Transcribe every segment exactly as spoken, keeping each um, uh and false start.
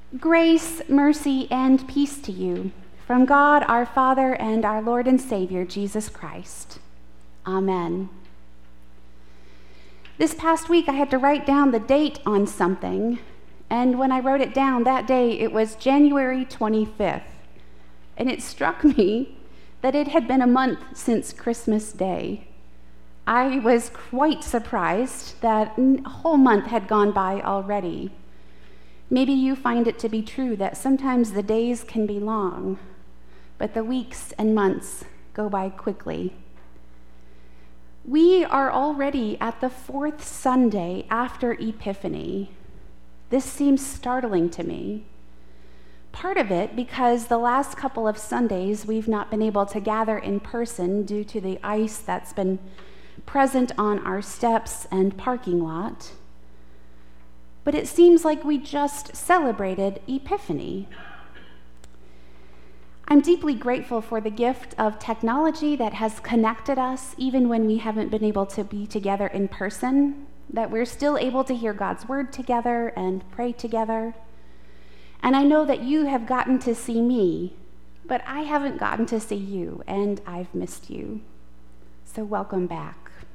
Grace, mercy, and peace to you from God our Father and our Lord and Savior, Jesus Christ. Amen. This past week, I had to write down the date on something, and when I wrote it down that day, it was January twenty-fifth, and it struck me that it had been a month since Christmas Day. I was quite surprised that a whole month had gone by already. Maybe you find it to be true that sometimes the days can be long, but the weeks and months go by quickly. We are already at the fourth Sunday after Epiphany. This seems startling to me. Part of it because the last couple of Sundays we've not been able to gather in person due to the ice that's been present on our steps and parking lot. But it seems like we just celebrated Epiphany. I'm deeply grateful for the gift of technology that has connected us even when we haven't been able to be together in person, that we're still able to hear God's word together and pray together. And I know that you have gotten to see me, but I haven't gotten to see you, and I've missed you. So welcome back.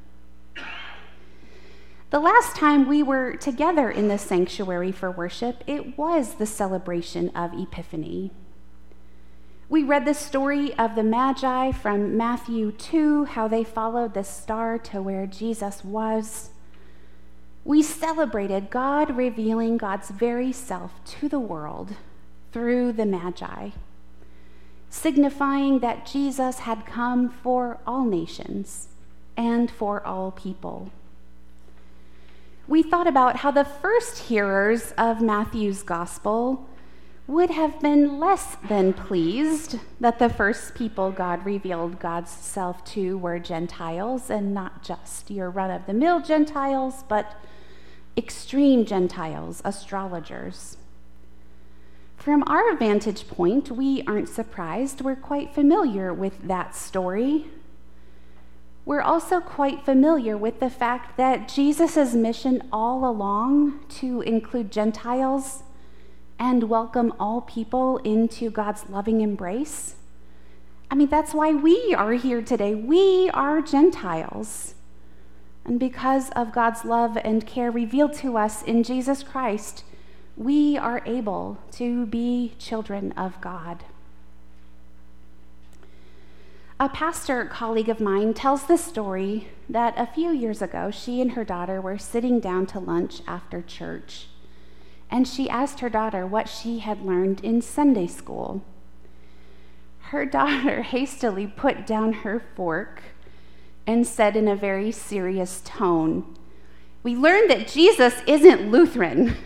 The last time we were together in the sanctuary for worship, it was the celebration of Epiphany. We read the story of the Magi from Matthew two, how they followed the star to where Jesus was. We celebrated God revealing God's very self to the world through the Magi, signifying that Jesus had come for all nations and for all people. We thought about how the first hearers of Matthew's gospel would have been less than pleased that the first people God revealed God's self to were Gentiles, and not just your run-of-the-mill Gentiles, but extreme Gentiles, astrologers. From our vantage point, we aren't surprised. We're quite familiar with that story. We're also quite familiar with the fact that Jesus' mission all along to include Gentiles and welcome all people into God's loving embrace. I mean, that's why we are here today. We are Gentiles. And because of God's love and care revealed to us in Jesus Christ, we are able to be children of God. A pastor colleague of mine tells the story that a few years ago, she and her daughter were sitting down to lunch after church, and she asked her daughter what she had learned in Sunday school. Her daughter hastily put down her fork and said in a very serious tone, "We learned that Jesus isn't Lutheran."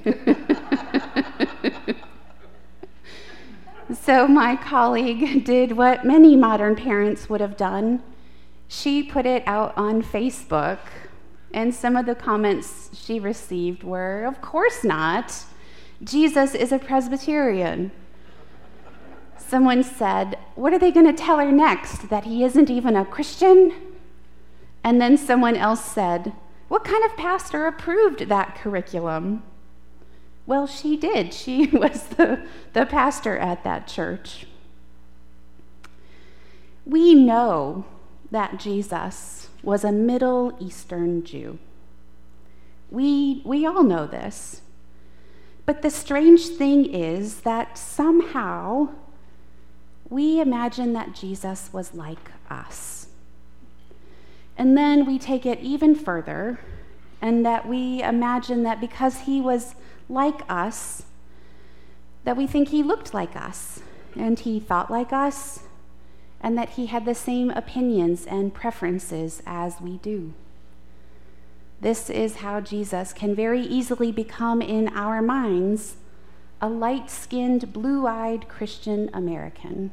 So my colleague did what many modern parents would have done. She put it out on Facebook, and some of the comments she received were, "Of course not. Jesus is a Presbyterian." Someone said, "What are they going to tell her next, that he isn't even a Christian?" And then someone else said, "What kind of pastor approved that curriculum?" Well, she did. She was the, the pastor at that church. We know that Jesus was a Middle Eastern Jew. We, we all know this. But the strange thing is that somehow we imagine that Jesus was like us. And then we take it even further, and that we imagine that because he was like us, that we think he looked like us, and he thought like us, and that he had the same opinions and preferences as we do. This is how Jesus can very easily become, in our minds, a light-skinned, blue-eyed Christian American.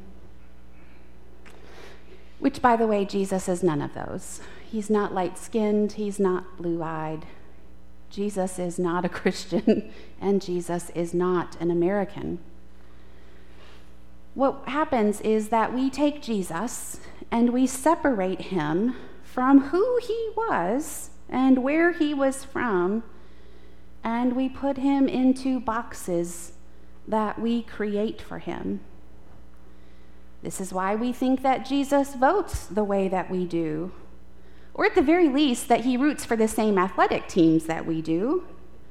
Which, by the way, Jesus is none of those. He's not light-skinned, he's not blue-eyed. Jesus is not a Christian, and Jesus is not an American. What happens is that we take Jesus and we separate him from who he was and where he was from, and we put him into boxes that we create for him. This is why we think that Jesus votes the way that we do, or at the very least, that he roots for the same athletic teams that we do.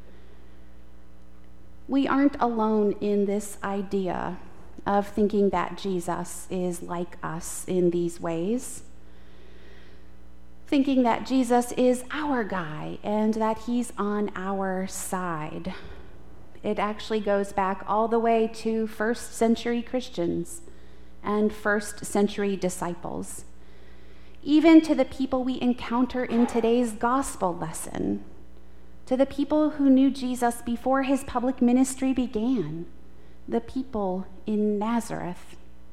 We aren't alone in this idea of thinking that Jesus is like us in these ways, thinking that Jesus is our guy and that he's on our side. It actually goes back all the way to first century Christians and first century disciples, even to the people we encounter in today's gospel lesson, to the people who knew Jesus before his public ministry began, the people in Nazareth.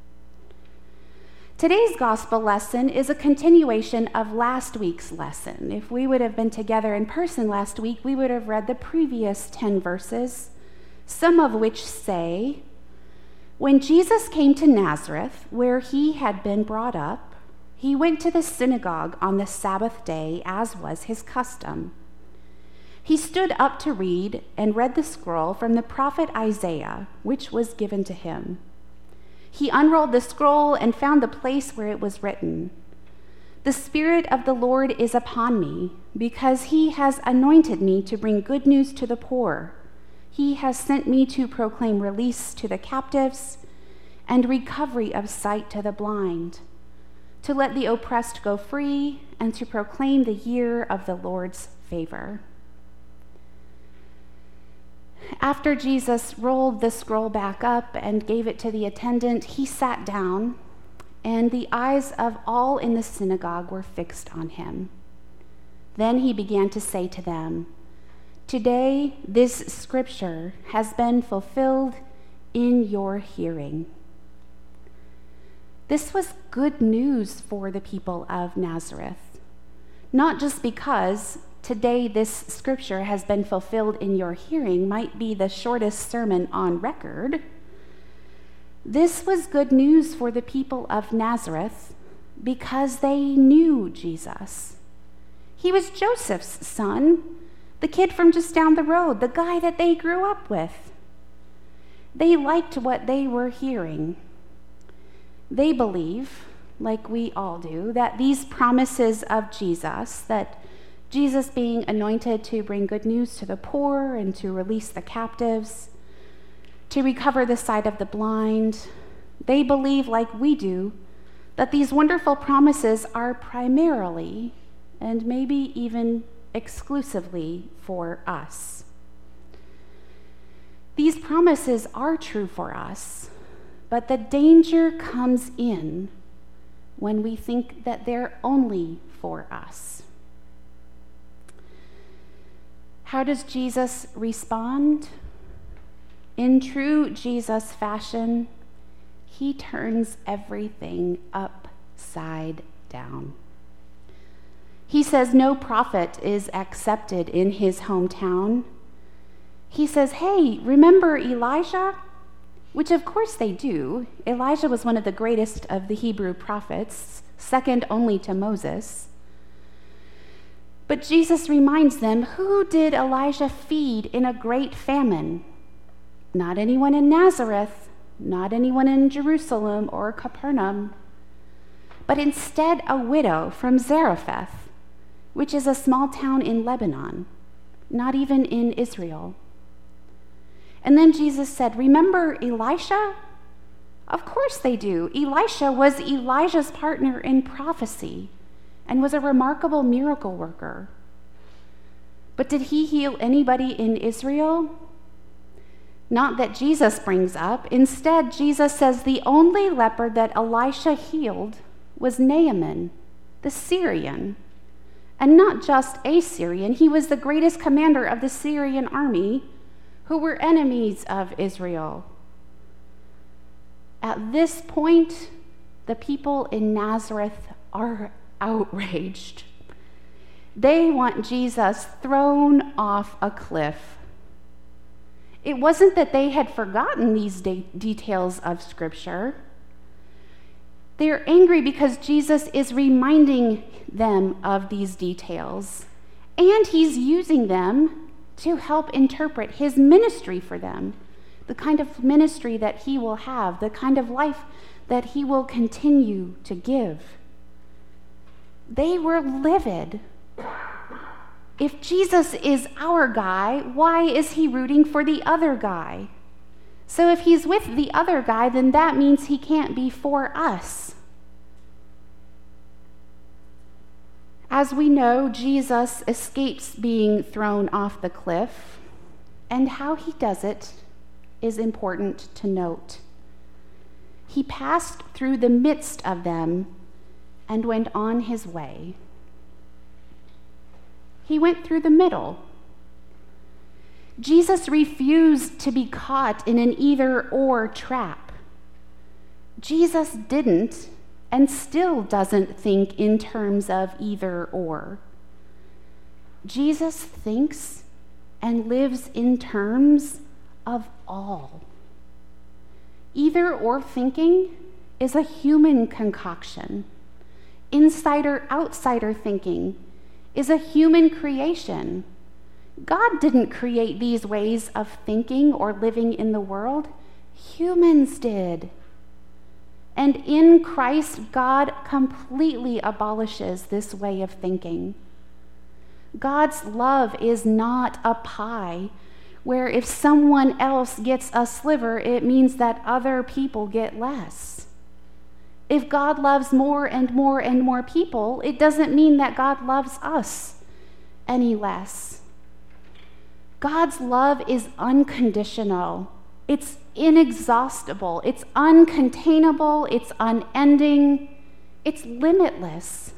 Today's gospel lesson is a continuation of last week's lesson. If we would have been together in person last week, we would have read the previous ten verses, some of which say, "When Jesus came to Nazareth, where he had been brought up, he went to the synagogue on the Sabbath day, as was his custom. He stood up to read and read the scroll from the prophet Isaiah, which was given to him. He unrolled the scroll and found the place where it was written, 'The Spirit of the Lord is upon me, because he has anointed me to bring good news to the poor. He has sent me to proclaim release to the captives and recovery of sight to the blind, to let the oppressed go free, and to proclaim the year of the Lord's favor.'" After Jesus rolled the scroll back up and gave it to the attendant, he sat down, and the eyes of all in the synagogue were fixed on him. Then he began to say to them, "Today this scripture has been fulfilled in your hearing." This was good news for the people of Nazareth, not just because "today this scripture has been fulfilled in your hearing" might be the shortest sermon on record. This was good news for the people of Nazareth because they knew Jesus. He was Joseph's son, the kid from just down the road, the guy that they grew up with. They liked what they were hearing. They believe, like we all do, that these promises of Jesus, that Jesus being anointed to bring good news to the poor and to release the captives, to recover the sight of the blind, they believe, like we do, that these wonderful promises are primarily, and maybe even exclusively, for us. These promises are true for us, but the danger comes in when we think that they're only for us. How does Jesus respond? In true Jesus fashion, he turns everything upside down. He says no prophet is accepted in his hometown. He says, "Hey, remember Elijah?" Which of course they do. Elijah was one of the greatest of the Hebrew prophets, second only to Moses. But Jesus reminds them, who did Elijah feed in a great famine? Not anyone in Nazareth, not anyone in Jerusalem or Capernaum, but instead a widow from Zarephath, which is a small town in Lebanon, not even in Israel. And then Jesus said, "Remember Elisha?" Of course they do. Elisha was Elijah's partner in prophecy and was a remarkable miracle worker. But did he heal anybody in Israel? Not that Jesus brings up. Instead, Jesus says the only leper that Elisha healed was Naaman, the Syrian. And not just a Syrian, he was the greatest commander of the Syrian army, who were enemies of Israel. At this point, the people in Nazareth are outraged. They want Jesus thrown off a cliff. It wasn't that they had forgotten these de- details of Scripture. They're angry because Jesus is reminding them of these details, and he's using them to help interpret his ministry for them, the kind of ministry that he will have, the kind of life that he will continue to give. They were livid. If Jesus is our guy, why is he rooting for the other guy? So if he's with the other guy, then that means he can't be for us. As we know, Jesus escapes being thrown off the cliff, and how he does it is important to note. He passed through the midst of them and went on his way. He went through the middle. Jesus refused to be caught in an either-or trap. Jesus didn't and still doesn't think in terms of either-or. Jesus thinks and lives in terms of all. Either-or thinking is a human concoction. Insider-outsider thinking is a human creation. God didn't create these ways of thinking or living in the world. Humans did. And in Christ, God completely abolishes this way of thinking. God's love is not a pie where if someone else gets a sliver, it means that other people get less. If God loves more and more and more people, it doesn't mean that God loves us any less. God's love is unconditional. It's inexhaustible. It's uncontainable. It's unending. It's limitless.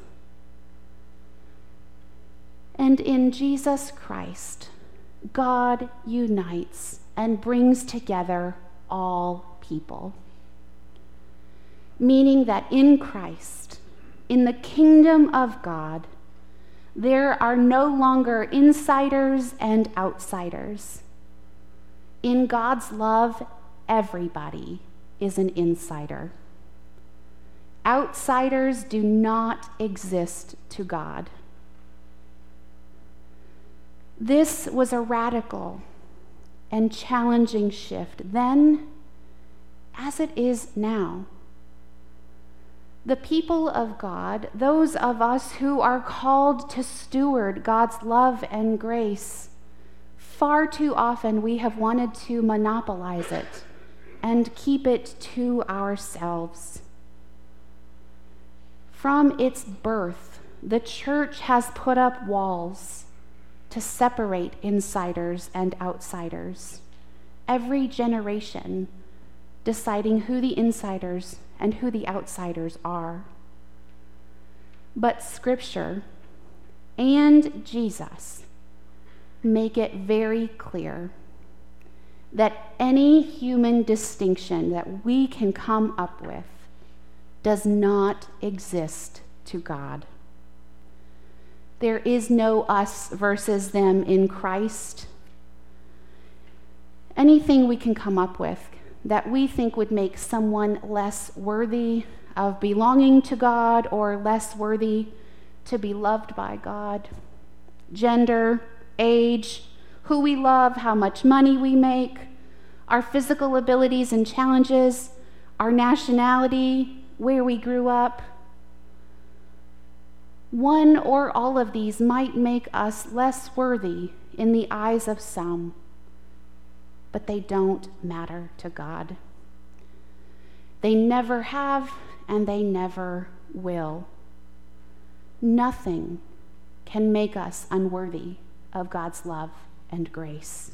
And in Jesus Christ, God unites and brings together all people. Meaning that in Christ, in the kingdom of God, there are no longer insiders and outsiders. In God's love, everybody is an insider. Outsiders do not exist to God. This was a radical and challenging shift then, as it is now. The people of God, those of us who are called to steward God's love and grace, far too often we have wanted to monopolize it and keep it to ourselves. From its birth, the church has put up walls to separate insiders and outsiders. Every generation deciding who the insiders and who the outsiders are. But Scripture and Jesus make it very clear that any human distinction that we can come up with does not exist to God. There is no us versus them in Christ. Anything we can come up with that we think would make someone less worthy of belonging to God or less worthy to be loved by God. Gender, age, who we love, how much money we make, our physical abilities and challenges, our nationality, where we grew up. One or all of these might make us less worthy in the eyes of some, but they don't matter to God. They never have, and they never will. Nothing can make us unworthy of God's love and grace.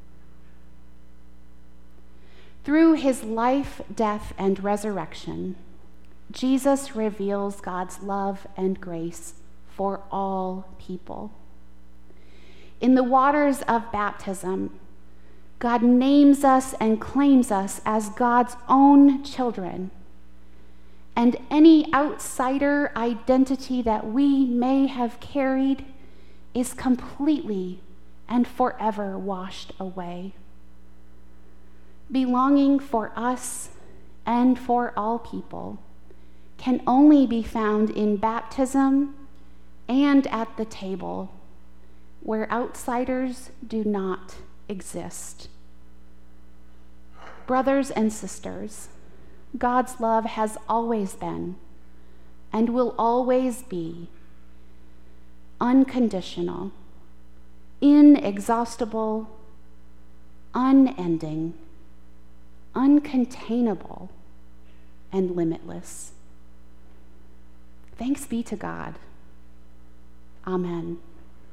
Through his life, death, and resurrection, Jesus reveals God's love and grace for all people. In the waters of baptism, God names us and claims us as God's own children. And any outsider identity that we may have carried is completely and forever washed away. Belonging for us and for all people can only be found in baptism and at the table, where outsiders do not exist. Brothers and sisters, God's love has always been and will always be unconditional, inexhaustible, unending, uncontainable, and limitless. Thanks be to God. Amen.